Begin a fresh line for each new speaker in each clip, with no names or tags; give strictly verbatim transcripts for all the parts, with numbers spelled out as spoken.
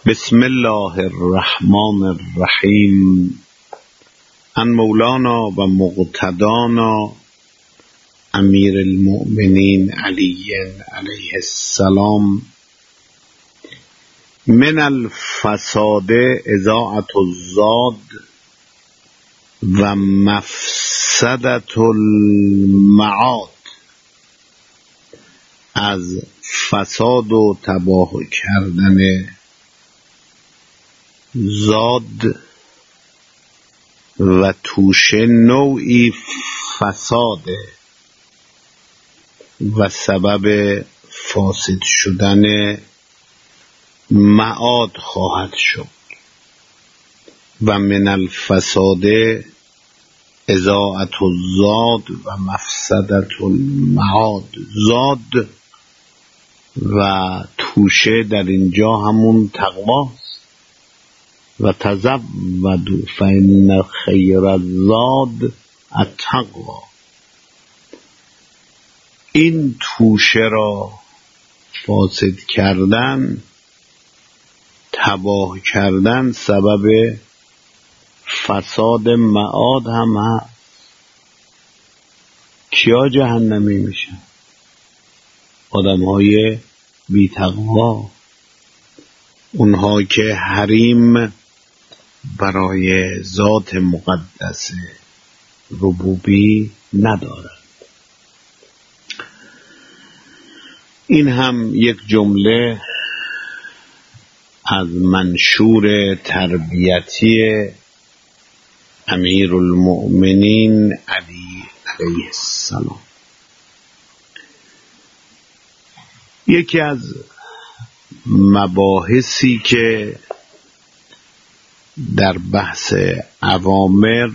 بسم الله الرحمن الرحیم. ان مولانا و مقتدانا امیر المؤمنین علی علیه السلام. من الفساد اضاعة الزاد و مفسدة المعاد. از فساد و تباه کردن زاد و توشه نوعی فساده و سبب فاسد شدن معاد خواهد شد. و من الفساد اضاعة الزاد و مفسدة المعاد. زاد و توشه در اینجا همون تقواست. و تزودوا فإن خیر الزاد التقوی. این توشه را فاسد کردن، تباه کردن سبب فساد معاد هم هست. کیا جهنمی میشن؟ آدم های بی تقوا، اونها که حریم برای ذات مقدس ربوبی ندارند. این هم یک جمله از منشور تربیتی امیر المؤمنین علی علیه السلام. یکی از مباحثی که در بحث اوامر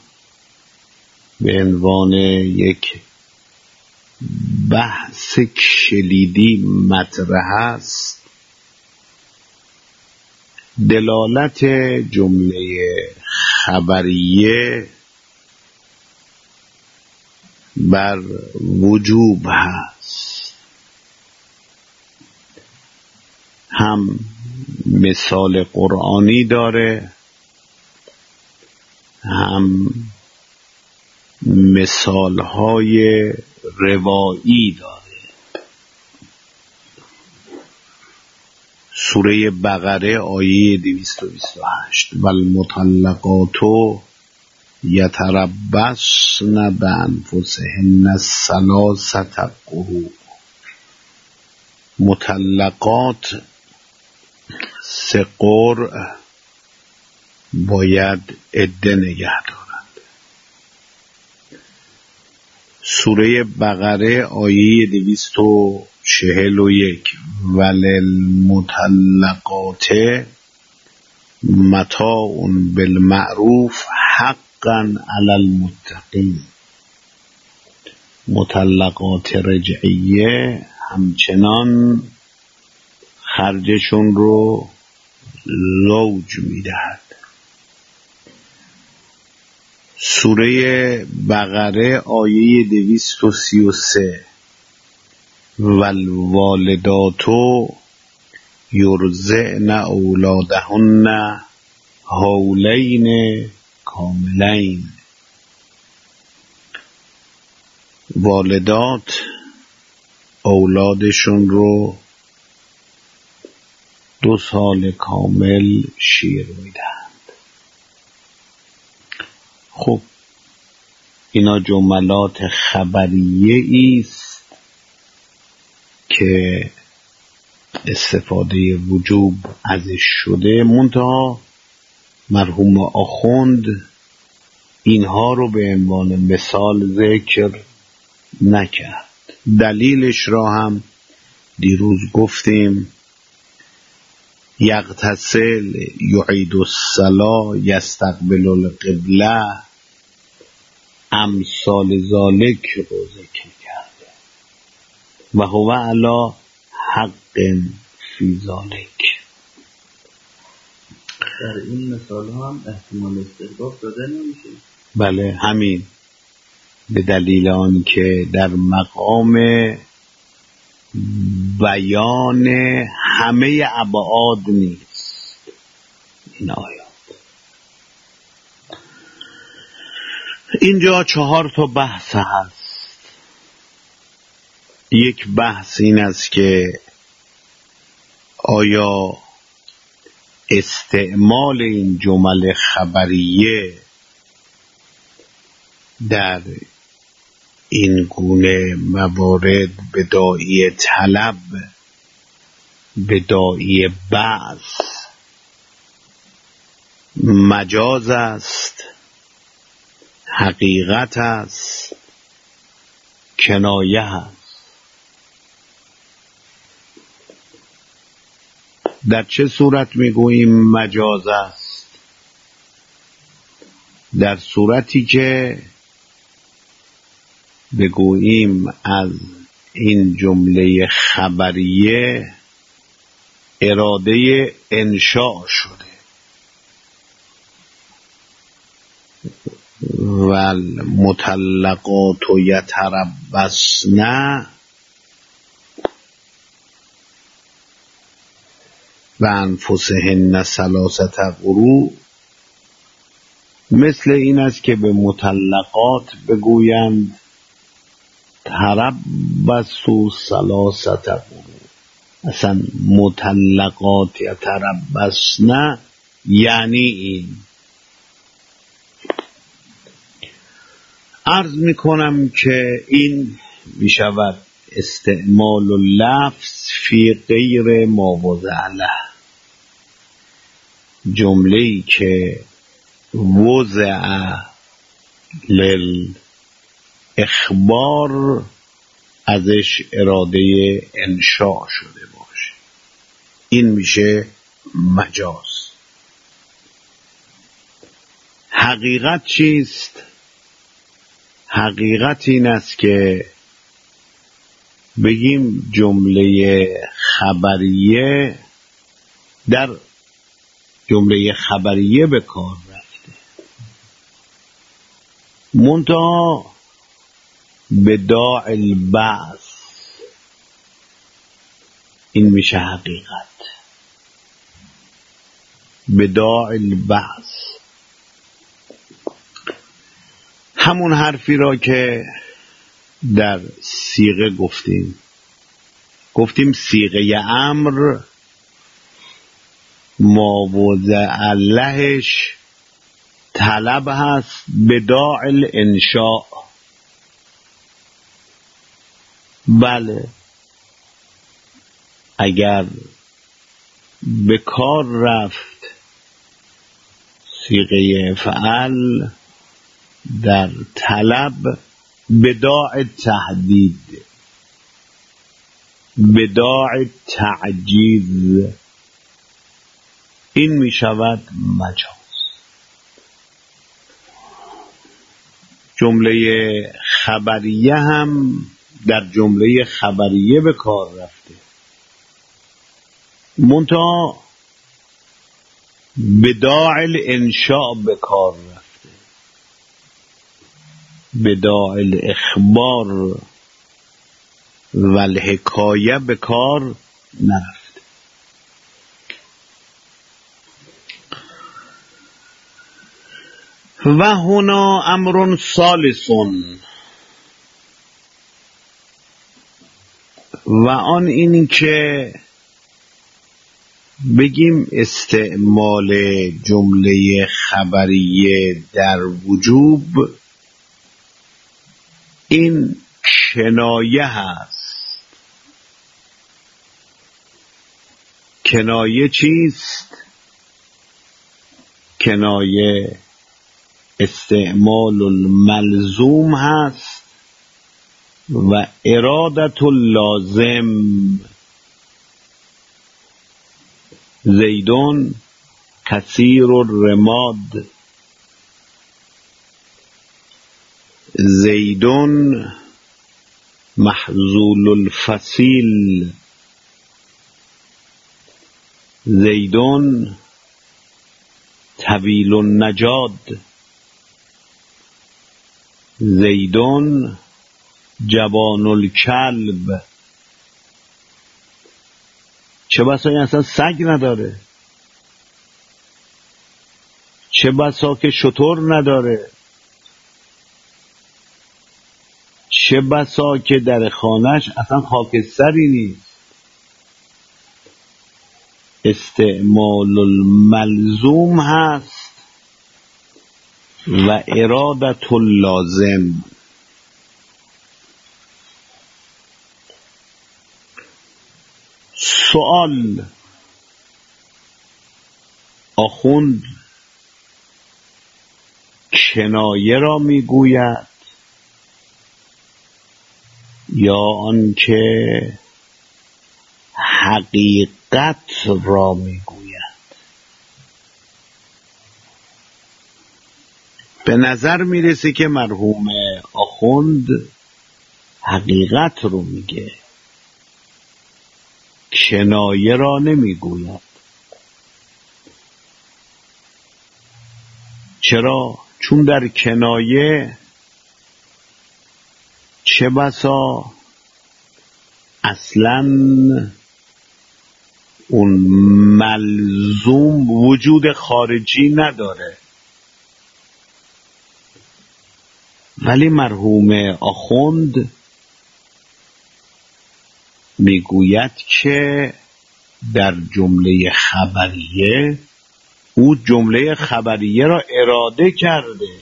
به عنوان یک بحث کلیدی مطرح است، دلالت جمله خبریه بر وجوب هست. هم مثال قرآنی داره، هم مثالهای روایی داره. سوره بقره آیه دویست و بیست و هشت: والمطلقات یتربصن بانفسهن ثلاثة قروء. مطلقات سه قرء باید عده نگه دارند. سوره بقره آیه دویست و چهل و یک: وللمطلقات متاع بالمعروف حقا علی المتقین. مطلقات رجعیه همچنان خرجشون رو زوج میدهد. سوره بقره آیه دویست و سی و سه: والوالدات یرضعن اولادهن حولین کاملین. والدات اولادشون رو دو سال کامل شیر میدهند. خب اینا جملات خبریه است که استفاده وجوب ازش شده، منتها مرحوم آخوند اینها رو به عنوان مثال ذکر نکرد. دلیلش را هم دیروز گفتیم: یغتسل، یعید الصلاة، یستقبل القبله، امثال ذالک رو ذکر کرده. و هو علی حق فی ذالک.
در این مثال هم احتمال استحباب داده نمیشه.
بله همین، به دلیل آن که در مقام بیان همه ابعاد نیست. این آیات. اینجا چهار تا بحث هست. یک بحث این است که آیا استعمال این جمل خبریه در این گونه موارد به داعی طلب، به داعی بعث مجاز است، حقیقت است، کنایه است؟ در چه صورت میگوییم مجاز است؟ در صورتی که بگوییم از این جمله خبریه اراده انشاء شده و المطلقات یتربصن و انفسهن ثلاثه قروء، مثل این است که به مطلقات بگویند تربصوا ثلاثه قروء. اصلا مطلقات یتربصن یعنی این. عرض میکنم که این میشود استعمال اللفظ فی غیر ما وضع له، جمله‌ای که وضع للاخبار ازش اراده انشاء شده باشه، این میشه مجاز. حقیقت چیست؟ حقیقت این است که بگیم جمله خبریه در جمله خبریه به کار رفته، منتها به داع البعث، این میشه حقیقت. به داع البعث همون حرفی را که در صیغه گفتیم گفتیم صیغه امر ما وضع لهش طلب هست به داع الانشاء. بله، اگر به کار رفت صیغه فعل در طلب به داع تهدید، به داع تعجیز، این می شود مجاز. جمله خبریه هم در جمله خبریه به کار رفته، منتها به داع الانشاء به کار رفته، به داع الاخبار و الحکایه به کار نرفته. و هنا امر ثالث، و آن این که بگیم استعمال جمله خبریه در وجوب این کنایه هست. کنایه چیست؟ کنایه استعمال الملزوم هست و ارادت اللازم. زیدون کثیر الرماد، زیدون محزول الفصیل، زیدون طویل النجاد، زیدون جوان الکلب. چه بسا این اصلا سگ نداره، چه بسا که شتر نداره، چه بسا که در خانهش اصلا خاکستری نیست. استعمال الملزوم هست و ارادت اللازم. سوال: آخوند کنایه را میگوید یا آنکه حقیقت را میگوید؟ به نظر میرسه که مرحوم آخوند حقیقت رو میگه، کنایه را نمیگوید. چرا؟ چون در کنایه چه بسا اصلا اون ملزوم وجود خارجی نداره، ولی مرحوم آخوند میگوید که در جمله خبریه او جمله خبریه را اراده کرده،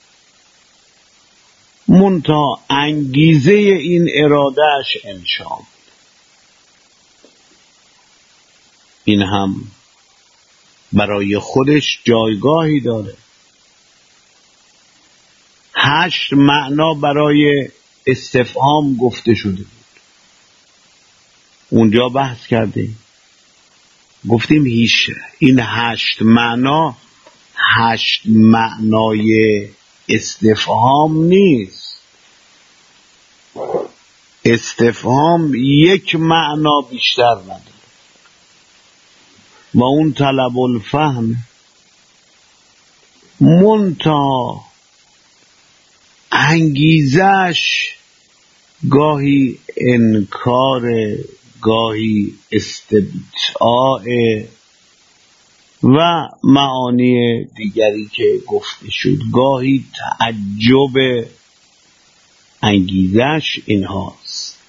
منتها انگیزه این ارادهش انشا. این هم برای خودش جایگاهی داره. هشت معنا برای استفهام گفته شده بود، اونجا بحث کردیم، گفتیم هیچ این هشت معنا هشت معنای استفهام نیست. استفهام یک معنا بیشتر نداره و اون طلب الفهم. منتها انگیزش گاهی انکار، گاهی استبطاء و معانی دیگری که گفته شد، گاهی تعجب. انگیزش این هاست.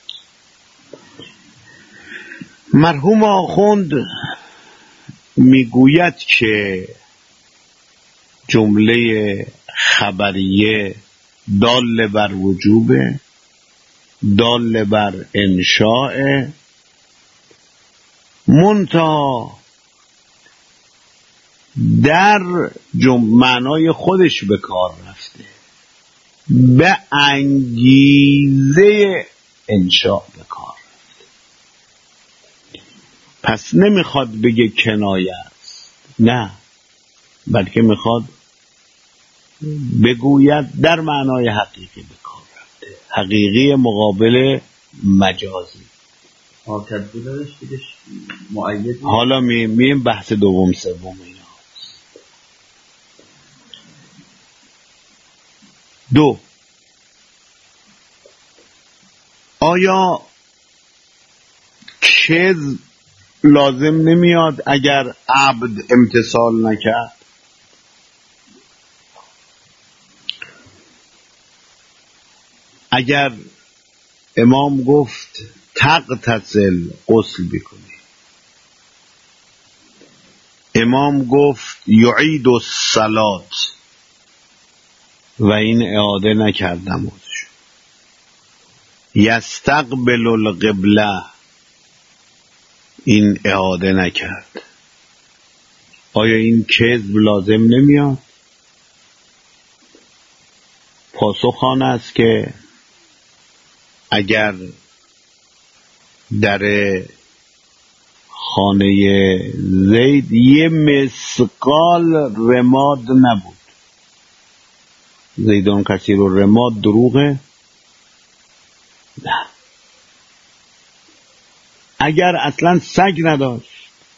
مرحوم آخوند میگوید که جمله خبریه دال بر وجوبه، دال بر انشاء، منتها در معنای خودش به کار رفته، به انگیزه انشاء به کار رفته. پس نمیخواد بگه کنایه است، نه، بلکه میخواد بگوید در معنای حقیقی به کار رفته، حقیقی مقابل مجازی. حالا میم بحث دوم سوم اینا. دو، آیا کذب لازم نمیاد اگر عبد امتثال نکرد؟ اگر امام گفت تغتسل غسل بکنی، امام گفت یعید الصلات و این اعاده نکرد نمازش، یستقبل القبله این اعاده نکرد، آیا این کذب لازم نمیاد؟ پاسخ آن است که اگر در خانه زید یه مسقال رماد نبود، زیدان کثیر الرماد دروغه؟ نه. اگر اصلا سگ نداشت،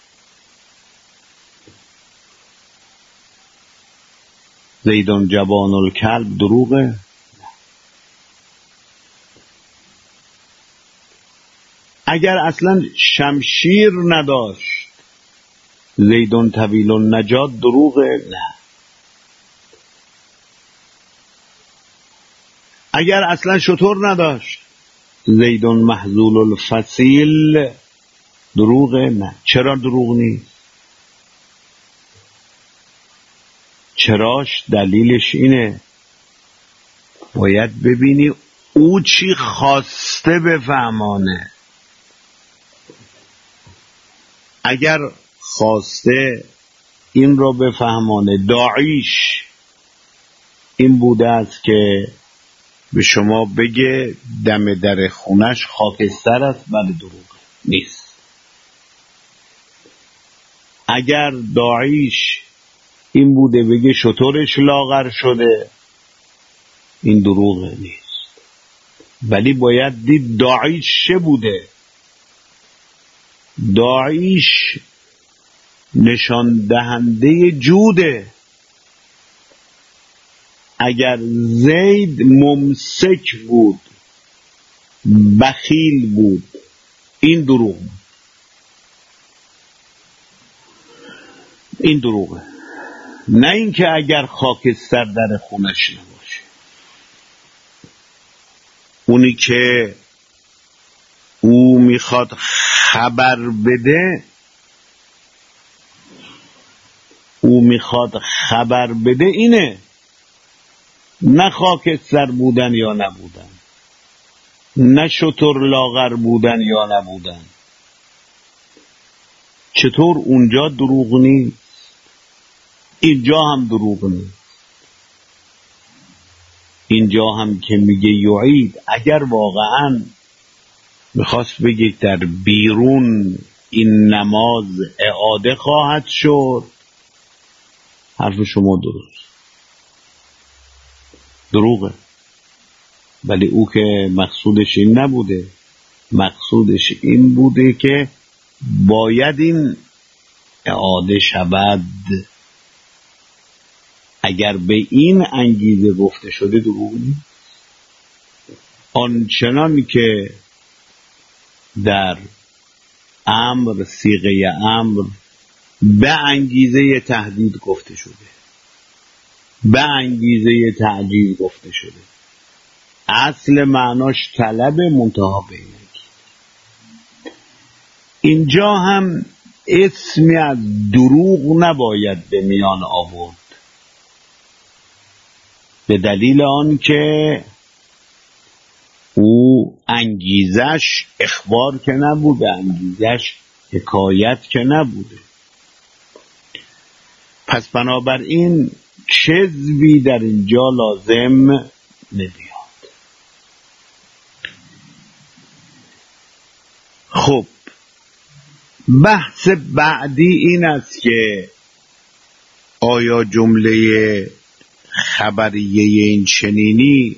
زیدان جبان الکلب دروغه؟ نه. اگر اصلا شمشیر نداشت، زیدان طویل النجات دروغه؟ نه. اگر اصلا شتر نداشت، زیدون محذول الفصیل، دروغه؟ نه. چرا دروغ نیست؟ چراش دلیلش اینه باید ببینی او چی خواسته بفهمانه. اگر خواسته این رو بفهمانه، داعیش این بوده است که به شما بگه دم در خونش خاکستر است، بله دروغ نیست. اگر داعیش این بوده بگه شترش لاغر شده، این دروغ نیست. ولی باید دید داعیش چه بوده. داعیش نشان دهنده جوده. اگر زید ممسک بود، بخیل بود، این دروغ بود. این دروغه. نه اینکه اگر خاکستر در خونش نباشه. اونی که او میخواد خبر بده او میخواد خبر بده اینه، نه خاکستر بودن یا نبودن، نه شتر لاغر بودن یا نبودن. چطور اونجا دروغ نیست، اینجا هم دروغ نیست. اینجا هم که میگه یعید، اگر واقعا میخواست بگه در بیرون این نماز اعاده خواهد شد، حرف شما درست، دروغه. ولی او که مقصودش این نبوده، مقصودش این بوده که باید این اعاده شود. اگر به این انگیزه گفته شده دروغ نیست. آنچنان که در امر، صیغه امر به انگیزه تهدید گفته شده، به انگیزه تعجیل گفته شده، اصل معناش طلب، منتها بینگی. اینجا هم اسمی از دروغ نباید به میان آورد، به دلیل آن که او انگیزش اخبار که نبوده، انگیزش حکایت که نبوده. پس بنابراین کذبی در اینجا لازم نمیاد. خب بحث بعدی این است که آیا جمله خبریه این چنینی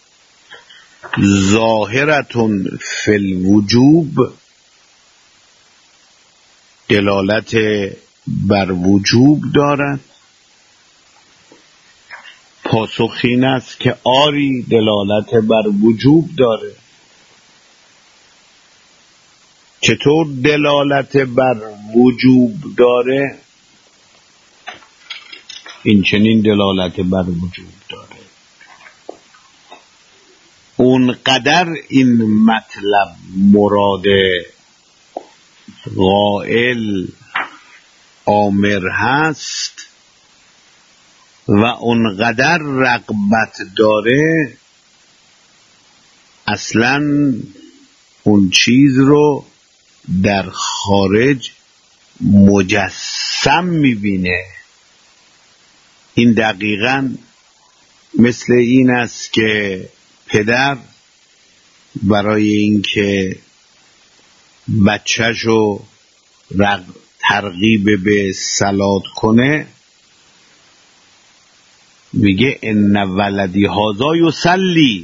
ظاهرتون فی الوجوب، دلالت بر وجوب دارد؟ پاسخ این است که آری، دلالت بر وجوب داره. چطور دلالت بر وجوب داره؟ این چنین دلالت بر وجوب داره. اونقدر این مطلب مراد قائل آمر هست و اونقدر رغبت داره، اصلا اون چیز رو در خارج مجسم میبینه. این دقیقاً مثل این است که پدر برای اینکه بچه‌شو ترغیب به صلات کنه میگه ان ولدی هذا یصلی،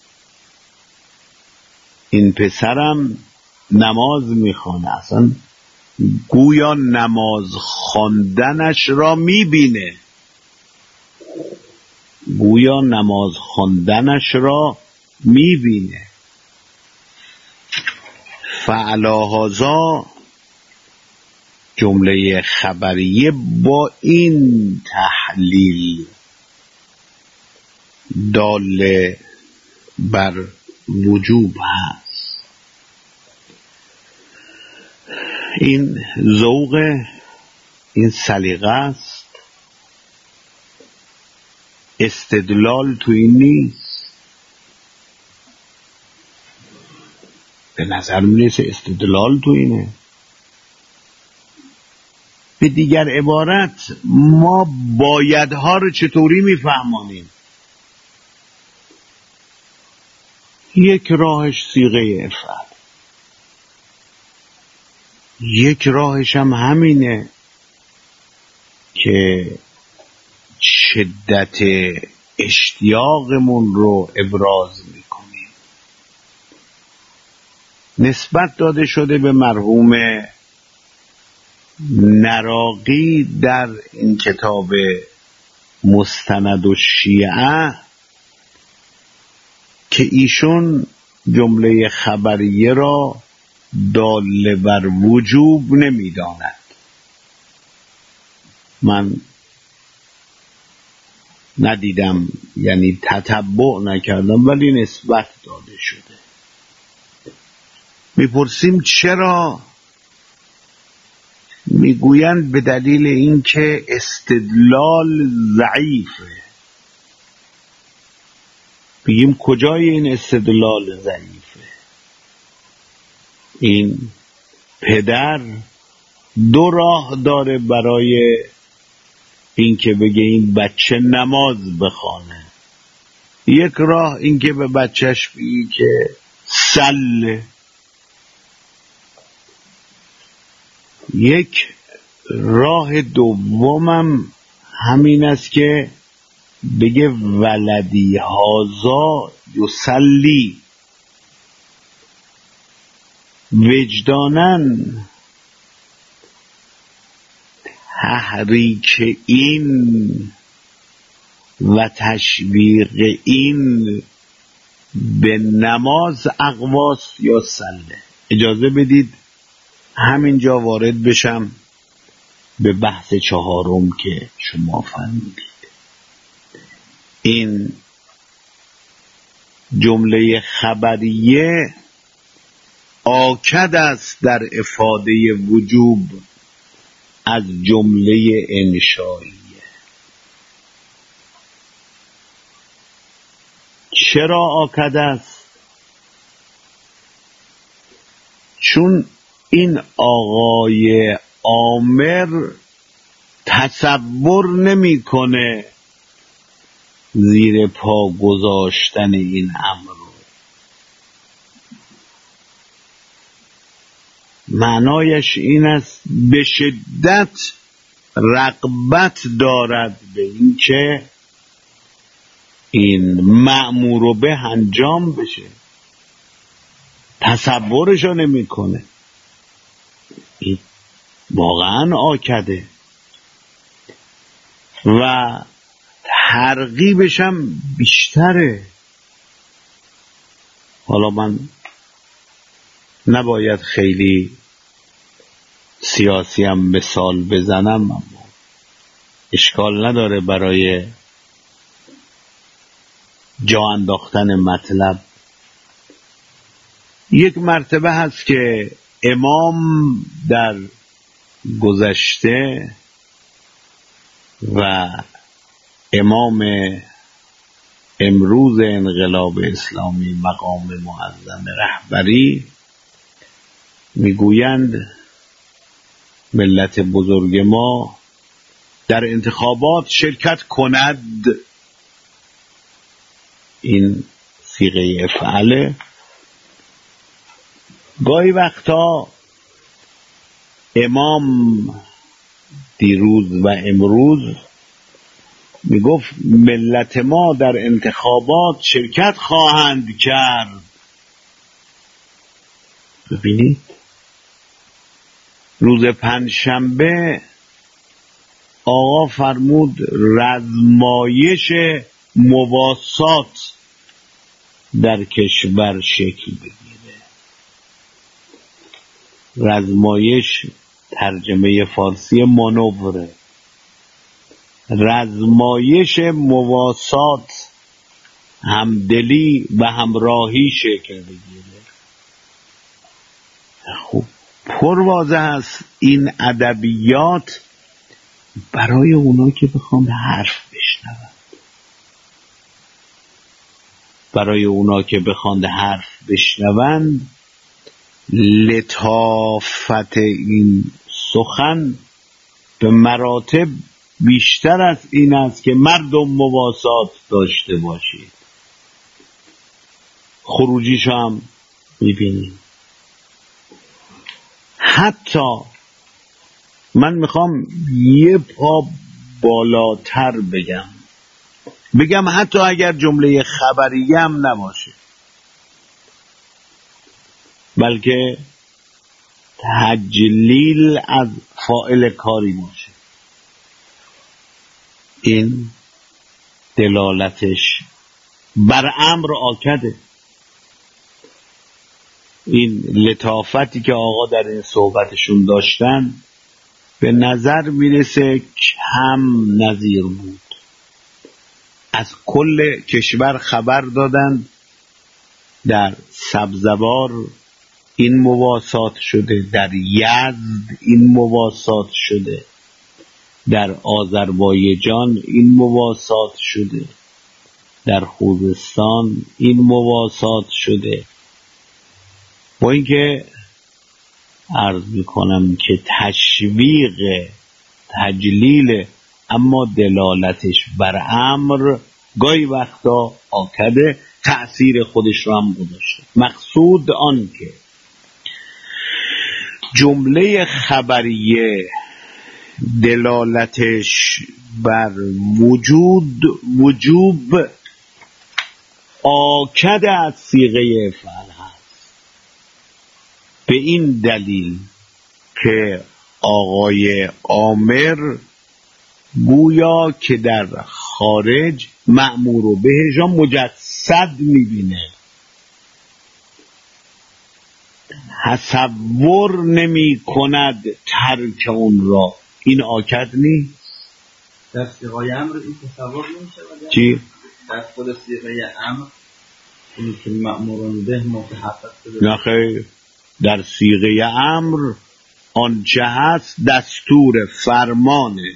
این پسرم نماز میخوانه. اصلا گویا نماز خواندنش را میبینه، گویا نماز خواندنش را میبینه. فعلا هذا جمله خبریه با این تحلیل دال بر وجوب هست. این ذوق، این سلیقه است. استدلال تو این نیست. به نظر میرسه استدلال تو اینه. به دیگر عبارت ما بایدها رو چطوری میفهمانیم؟ یک راهش صیغه افعال، یک راهش هم همینه که شدت اشتیاقمون رو ابراز میکنیم. نسبت داده شده به مرحوم نراقی در این کتاب مستند الشیعه که ایشون جمله خبریه را داله بر وجوب نمیداند. من ندیدم، یعنی تتبع نکردم، ولی نسبت داده شده. میپرسیم چرا؟ میگویند به دلیل اینکه استدلال ضعیفه. بگیم کجای این استدلال ضعیفه؟ این پدر دو راه داره برای اینکه بگه این بچه نماز بخونه. یک راه اینکه به بچهش بگی که سل. یک راه دومم همین است که بگه ولدی هازا یصلی. وجدانن تحریک این و تشویق این به نماز اقواس یا سله. اجازه بدید همینجا وارد بشم به بحث چهارم که شما فرمودید. این جمله خبریه آکد است در افاده وجوب از جمله انشائیه. چرا آکد است؟ چون این آقای عامر تصور نمی‌کنه زیر پا گذاشتن این امر رو. معنایش این است به شدت رغبت دارد به این که این مأمور به انجام بشه. تصورشو نمی کنه. این واقعا آکده و ترغیبش هم بیشتره. حالا من نباید خیلی سیاسی هم مثال بزنم، اما اشکال نداره برای جا انداختن مطلب. یک مرتبه هست که امام در گذشته و امام امروز انقلاب اسلامی مقام معظم رهبری میگویند ملت بزرگ ما در انتخابات شرکت کند. این صیغه افعاله. گاهی وقتا امام دیروز و امروز میگفت ملت ما در انتخابات شرکت خواهند کرد. ببینید روز پنجشنبه آقا فرمود رزمایش مواسات در کشور شکل بگیره. رزمایش ترجمه فارسی مانوره. رزمایش مواسات همدلی و همراهی شکل بگیره. خب پرواضح است این ادبیات برای اونا که بخوام حرف بشنون، برای اونا که بخوان حرف بشنون، لطافت این سخن به مراتب بیشتر از این است که مردم مواسات داشته باشید. خروجیش هم میبینیم. حتی من میخوام یه پا بالاتر بگم بگم حتی اگر جمله خبریه هم نباشه، بلکه تجلیل از فاعل کاری باشه، این دلالتش بر امر آکده. این لطافتی که آقا در این صحبتشون داشتن به نظر میرسه کم نظیر بود. از کل کشور خبر دادن، در سبزوار این مواسات شده، در یزد این مواسات شده، در آذربایجان این مواسات شده، در خوزستان این مواسات شده. با اینکه عرض میکنم که تشویق تجلیل، اما دلالتش بر امر گاهی وقتا آکده، تأثیر خودش رو هم گذاشته. مقصود آن که جمله خبریه دلالتش بر وجود وجوب آکده از صیغه فعل هست، به این دلیل که آقای عامر گویا که در خارج مأمور و بهش مجسد میبینه، تصور نمی کند ترک اون را. این آکد نیست.
در صیغه امر این تصور نمیشه.
چی؟
در خود صیغه امر این که مأمورون به متحقق شده.
نه خیر، در صیغه امر آنچه هست دستور فرمانه،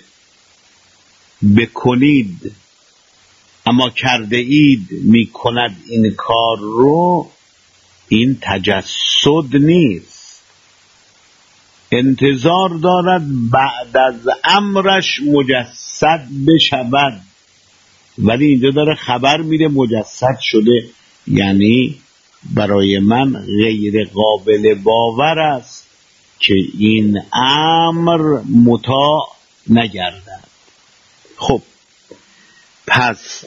بکنید اما کرده اید میکند این کار رو. این تجسد نیست، انتظار دارد بعد از امرش مجسد بشود، ولی اینجا داره خبر میده مجسد شده. یعنی برای من غیر قابل باور است که این امر مطاع نگردد. خب پس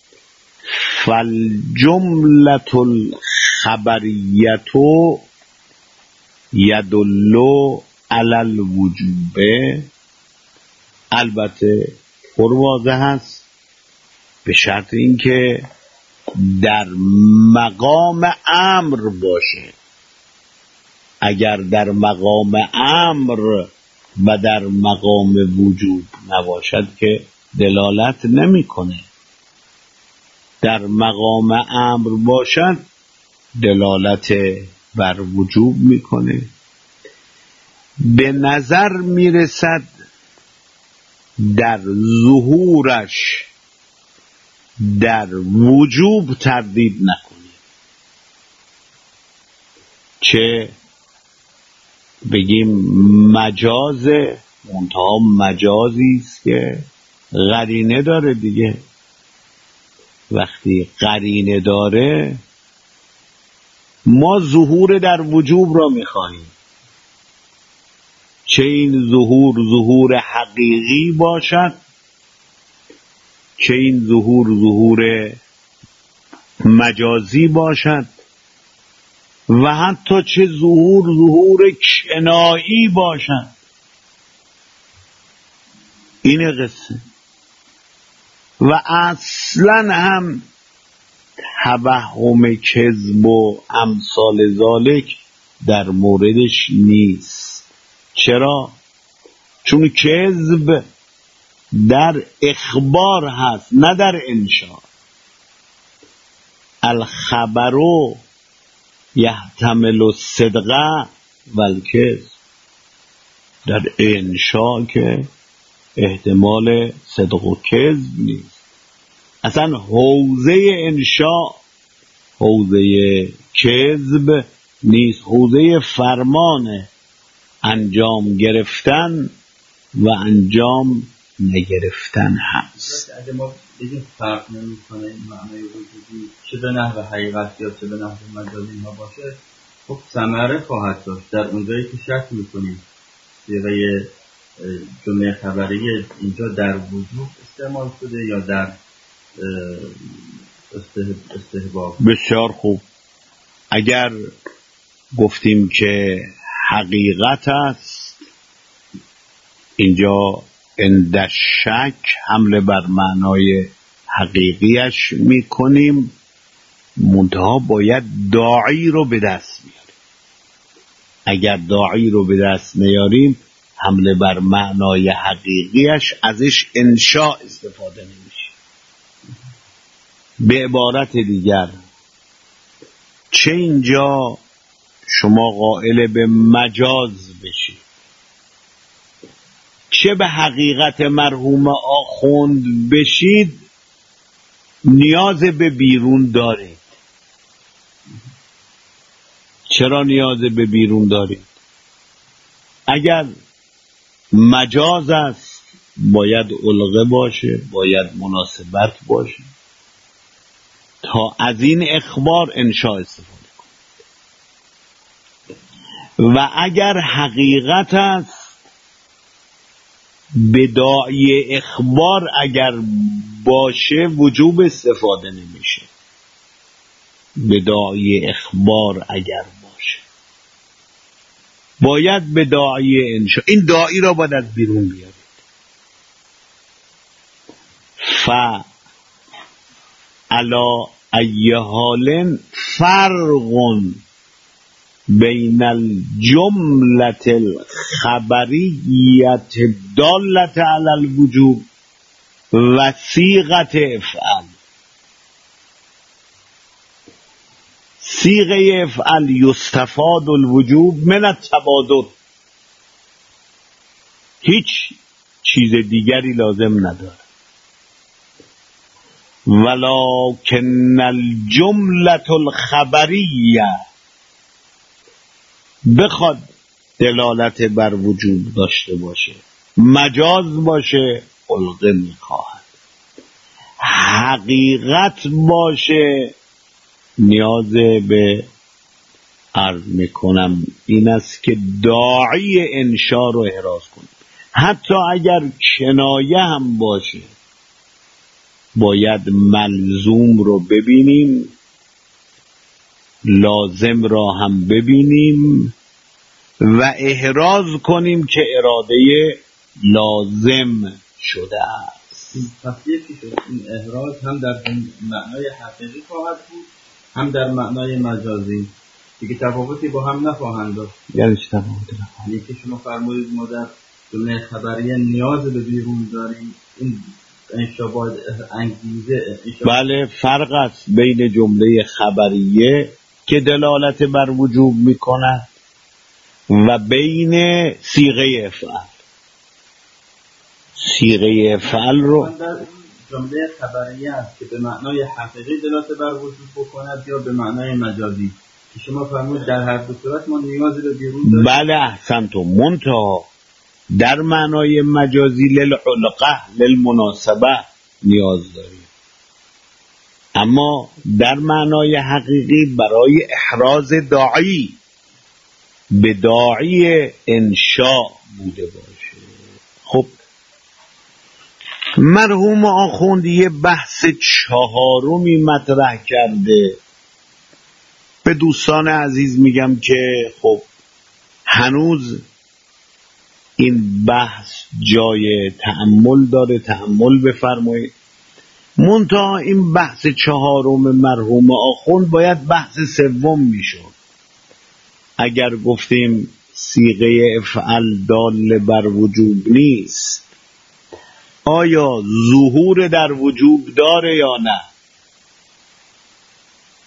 فالجملة الخبریتو یدلو علی الوجوب، البته پرواضح است به شرط اینکه در مقام امر باشه. اگر در مقام امر و در مقام وجوب نباشد که دلالت نمیکنه. در مقام امر باشد دلالت بر وجوب میکنه. به نظر میرسد در ظهورش در وجوب تردید نکنید، چه بگیم مجاز، منتها مجازی است که قرینه داره دیگه. وقتی قرینه داره ما ظهور در وجوب را میخواهیم، چه این ظهور ظهور حقیقی باشد، چه این ظهور ظهور مجازی باشد، و حتی چه ظهور ظهور کنایی باشد. این قصه. و اصلا هم توهم کذب و امثال ذالک در موردش نیست. چرا؟ چون کذب در اخبار هست نه در انشاء. الخبر یحتمل الصدق و الکذب، در انشاء که احتمال صدق و کذب نیست. اصلا حوزه انشاء حوزه کذب نیست، حوزه فرمان انجام گرفتن و انجام نگرفتن هست.
اگه ما بگیم فرق نمی‌کنه این معنای وجودی چه به نحو حقیقت یا چه به نحو مجازی ما باشه، خب ثمره خواهد داشت. در اونجایی که شک می‌کنیم صیغه جمله خبریه اینجا در وجود استعمال شده یا در استحباب.
بسیار خوب. اگر گفتیم که حقیقت است، اینجا اند شک حمله بر معنای حقیقیش میکنیم، منتها باید داعی رو به دست بیاریم. اگر داعی رو به دست نیاریم حمله بر معنای حقیقیش ازش انشاء استفاده نمیشه. به عبارت دیگر، چه اینجا شما قائل به مجاز بشید، چه به حقیقت مرحوم آخوند بشید، نیاز به بیرون دارید. چرا نیاز به بیرون دارید؟ اگر مجاز است باید علقه باشه، باید مناسبت باشه تا از این اخبار انشاء استفاده کنید. و اگر حقیقت است، به داعی اخبار اگر باشه وجوب استفاده نمیشه. به داعی اخبار اگر باشه باید به داعی انشاء. این داعی را باید از بیرون بیارید. ف علا ای حال فرق بین الجملة الخبریت دالت علی الوجوب و صیغت افعل. صیغه افعل یستفاد الوجوب من التبادل، هیچ چیز دیگری لازم نداره. ولکن الجملة الخبریه بخواد دلالت بر وجوب داشته باشه، مجاز باشه، علقه میخواهد. حقیقت باشه، نیاز به عرض میکنم این است که داعی انشاء رو احراز کنیم. حتی اگر کنایه هم باشه باید ملزوم رو ببینیم، لازم را هم ببینیم و احراز کنیم که اراده لازم شده است.
تصدیق شد این احراز هم در معنای حقیقی خواهد بود هم در معنای مجازی، دیگه تفاوتی با هم نخواهند داشت.
یعنی چه تفاوتی نخواهند؟
یعنی که شما فرمودید ما در جمله خبریه نیاز به بیرون داریم، این انشاء باید انگیزه.
بله، فرق است بین جمله خبریه که دلالت بر وجوب میکنه و بین صیغه افعال. صیغه افعال رو
جمله خبریه است که به معنای حقیقی دلالت بر وجوب بکند یا به معنای مجازی، که شما فرمودید در هر دو صورت ما نیاز به بیرون داریم.
بله احسنتم. منتها در معنای مجازی للعلقه للمناسبه نیاز داریم، اما در معنای حقیقی برای احراز داعی به داعی انشاء بوده باشه. خب مرحوم آخوند یه بحث چهارمی مطرح کرده. به دوستان عزیز میگم که خب هنوز این بحث جای تأمل داره، تأمل بفرمایید. منتها این بحث چهارم مرحوم آخوند باید بحث سوم میشد. اگر گفتیم صیغه افعل دال بر وجوب نیست، آیا ظهور در وجوب داره یا نه؟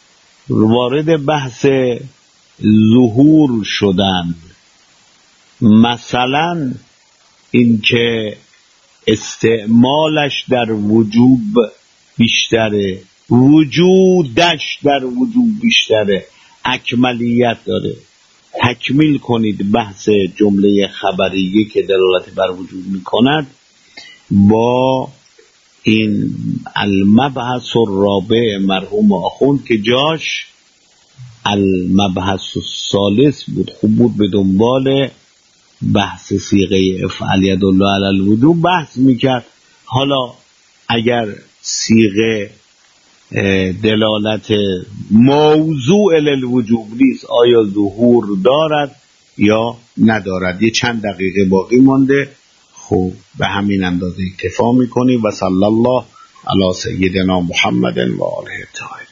وارد بحث ظهور شدن، مثلا اینکه استعمالش در وجوب بیشتره، وجودش در وجوب بیشتره، اکملیت داره. تکمیل کنید بحث جمله خبریه که دلالت بر وجود میکند با این المبحث الرابع مرحوم آخوند که جاش المبحث الثالث بود. خوب بود به دنبال بحث صیغه افعل یدل علی الوجوب بحث میکرد. حالا اگر صیغه دلالت موضوع للوجوب نیست، آیا ظهور دارد یا ندارد؟ یه چند دقیقه باقی مانده. خب به همین اندازه اکتفا میکنیم و صلی الله علی سیدنا محمد و آله الطاهرین.